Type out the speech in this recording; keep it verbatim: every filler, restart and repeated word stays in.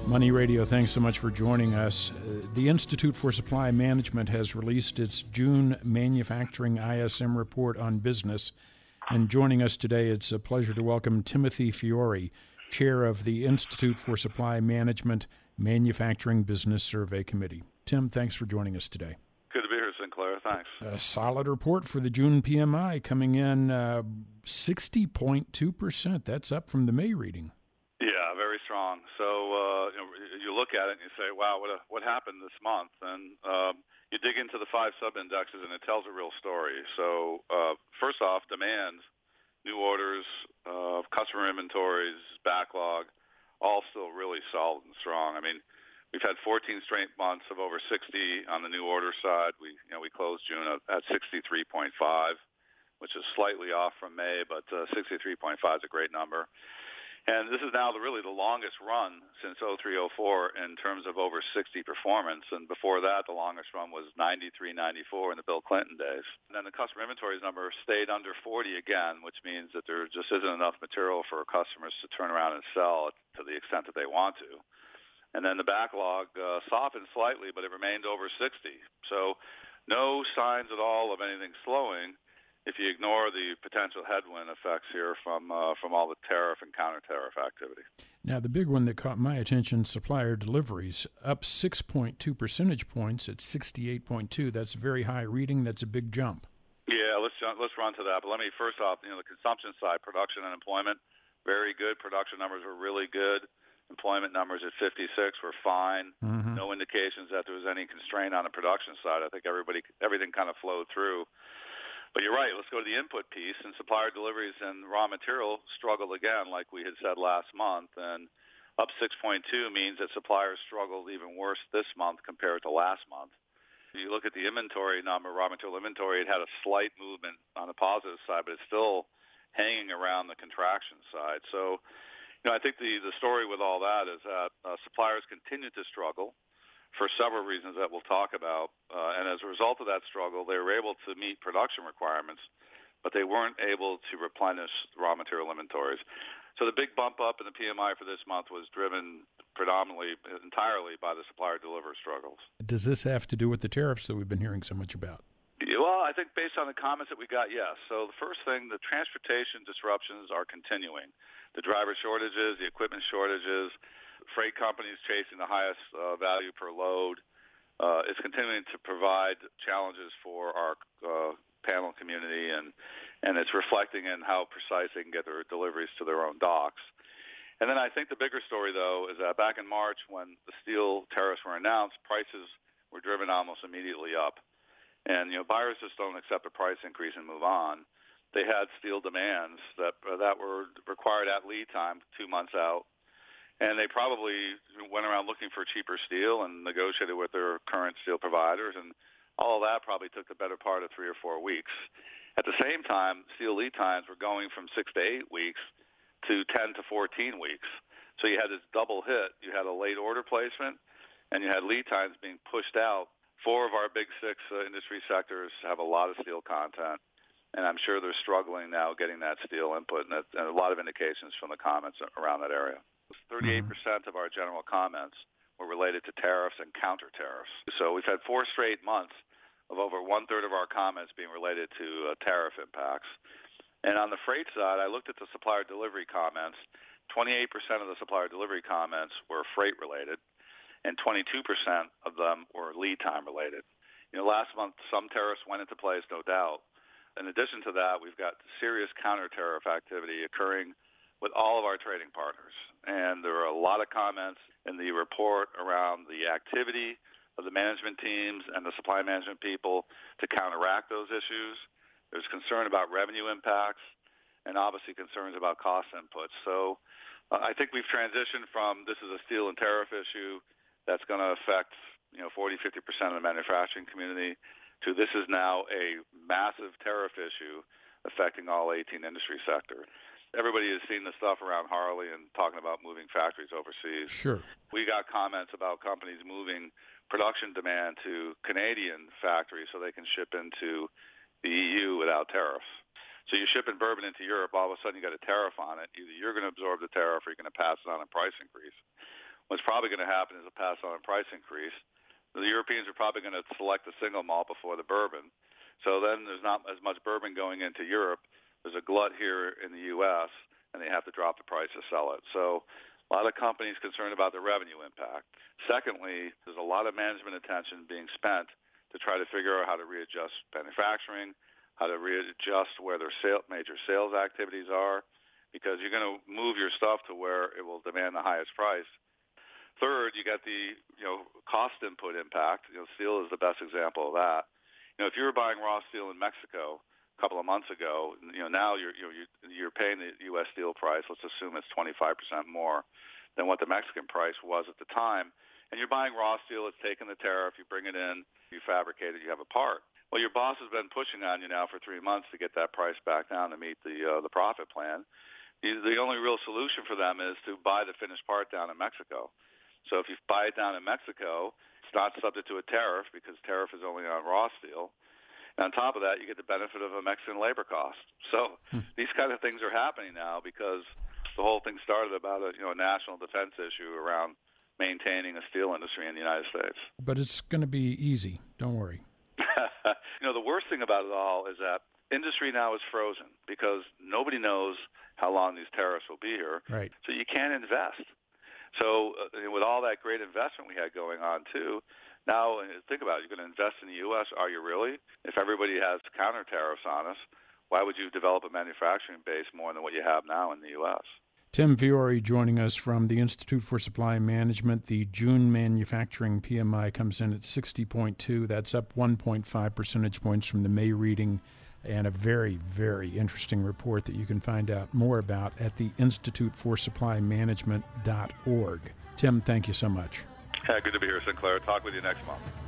Money Radio, thanks so much for joining us. Uh, the Institute for Supply Management has released its June Manufacturing I S M report on business. And joining us today, it's a pleasure to welcome Timothy Fiore, chair of the Institute for Supply Management Manufacturing Business Survey Committee. Tim, thanks for joining us today. Good to be here, Sinclair. Thanks. A solid report for the June P M I, coming in uh, sixty point two percent. That's up from the May reading. Yeah, very strong. So uh, you know, you look at it and you say, wow, what a, what happened this month? And um, you dig into the five sub-indexes and it tells a real story. So uh, first off, demand, new orders, uh, customer inventories, backlog, all still really solid and strong. I mean, we've had fourteen straight months of over sixty on the new order side. We, you know, we closed June at sixty-three point five, which is slightly off from May, but uh, sixty-three point five is a great number. And this is now the, really the longest run since oh three oh four in terms of over sixty performance. And before that, the longest run was ninety-three ninety-four in the Bill Clinton days. And then the customer inventories number stayed under forty again, which means that there just isn't enough material for customers to turn around and sell to the extent that they want to. And then the backlog uh, softened slightly, but it remained over sixty. So no signs at all of anything slowing, if you ignore the potential headwind effects here from uh, from all the tariff and counter-tariff activity. Now, the big one that caught my attention, supplier deliveries, up six point two percentage points at sixty-eight point two. That's a very high reading. That's a big jump. Yeah, let's let's run to that. But let me first off, you know, the consumption side, production and employment, very good. Production numbers were really good. Employment numbers at fifty-six were fine. Mm-hmm. No indications that there was any constraint on the production side. I think everybody everything kind of flowed through. But you're right. Let's go to the input piece. And supplier deliveries and raw material struggled again, like we had said last month. And up six point two means that suppliers struggled even worse this month compared to last month. If you look at the inventory number, raw material inventory, it had a slight movement on the positive side, but it's still hanging around the contraction side. So, you know, I think the, the story with all that is that uh, suppliers continue to struggle for several reasons that we'll talk about. Uh, and as a result of that struggle, they were able to meet production requirements, but they weren't able to replenish raw material inventories. So the big bump up in the P M I for this month was driven predominantly, entirely by the supplier deliver struggles. Does this have to do with the tariffs that we've been hearing so much about? Yeah, well, I think based on the comments that we got, yes. So the first thing, the transportation disruptions are continuing. The driver shortages, the equipment shortages, freight companies chasing the highest uh, value per load. Uh, it's continuing to provide challenges for our uh, panel community, and, and it's reflecting in how precise they can get their deliveries to their own docks. And then I think the bigger story, though, is that back in March when the steel tariffs were announced, prices were driven almost immediately up. And, you know, buyers just don't accept a price increase and move on. They had steel demands that, uh, that were required at lead time two months out. And they probably went around looking for cheaper steel and negotiated with their current steel providers, and all of that probably took the better part of three or four weeks. At the same time, steel lead times were going from six to eight weeks to ten to fourteen weeks. So you had this double hit. You had a late order placement, and you had lead times being pushed out. Four of our big six uh, industry sectors have a lot of steel content, and I'm sure they're struggling now getting that steel input, and, that, and a lot of indications from the comments around that area. thirty-eight percent of our general comments were related to tariffs and counter-tariffs. So we've had four straight months of over one-third of our comments being related to uh, tariff impacts. And on the freight side, I looked at the supplier delivery comments. twenty-eight percent of the supplier delivery comments were freight-related, and twenty-two percent of them were lead-time related. You know, last month, some tariffs went into place, no doubt. In addition to that, we've got serious counter-tariff activity occurring with all of our trading partners. And there are a lot of comments in the report around the activity of the management teams and the supply management people to counteract those issues. There's concern about revenue impacts and obviously concerns about cost inputs. So uh, I think we've transitioned from this is a steel and tariff issue that's going to affect, you know, forty, fifty percent of the manufacturing community to this is now a massive tariff issue affecting all eighteen industry sectors. Everybody has seen the stuff around Harley and talking about moving factories overseas. Sure. We got comments about companies moving production demand to Canadian factories so they can ship into the E U without tariffs. So you ship in bourbon into Europe, all of a sudden you got a tariff on it. Either you're going to absorb the tariff or you're going to pass it on a price increase. what's probably going to happen is a pass-on price increase. The Europeans are probably going to select a single malt before the bourbon. So then there's not as much bourbon going into Europe. There's a glut here in the U S, and they have to drop the price to sell it. So a lot of companies concerned about the revenue impact. Secondly, there's a lot of management attention being spent to try to figure out how to readjust manufacturing, how to readjust where their sale, major sales activities are, because you're going to move your stuff to where it will demand the highest price. Third, you got the you know cost input impact. You know, steel is the best example of that. You know, if you were buying raw steel in Mexico a couple of months ago, you know now you're you know you're paying the U S steel price. Let's assume it's twenty-five percent more than what the Mexican price was at the time. And you're buying raw steel. It's taken the tariff. You bring it in. You fabricate it. You have a part. Well, your boss has been pushing on you now for three months to get that price back down to meet the uh, the profit plan. The, the only real solution for them is to buy the finished part down in Mexico. So if you buy it down in Mexico, it's not subject to a tariff because tariff is only on raw steel. And on top of that, you get the benefit of a Mexican labor cost. So hmm. these kind of things are happening now because the whole thing started about a you know a national defense issue around maintaining a steel industry in the United States. But it's going to be easy. Don't worry. you know, the worst thing about it all is that industry now is frozen because nobody knows how long these tariffs will be here. Right. So you can't invest. So uh, with all that great investment we had going on, too, now uh, think about it. You're going to invest in the U S. Are you really? If everybody has counter tariffs on us, why would you develop a manufacturing base more than what you have now in the U S? Tim Fiore joining us from the Institute for Supply Management. The June manufacturing P M I comes in at sixty point two. That's up one point five percentage points from the May reading, and a very, very interesting report that you can find out more about at the Institute for Supply Management dot org. Tim, thank you so much. Yeah, good to be here, Sinclair. Talk with you next month.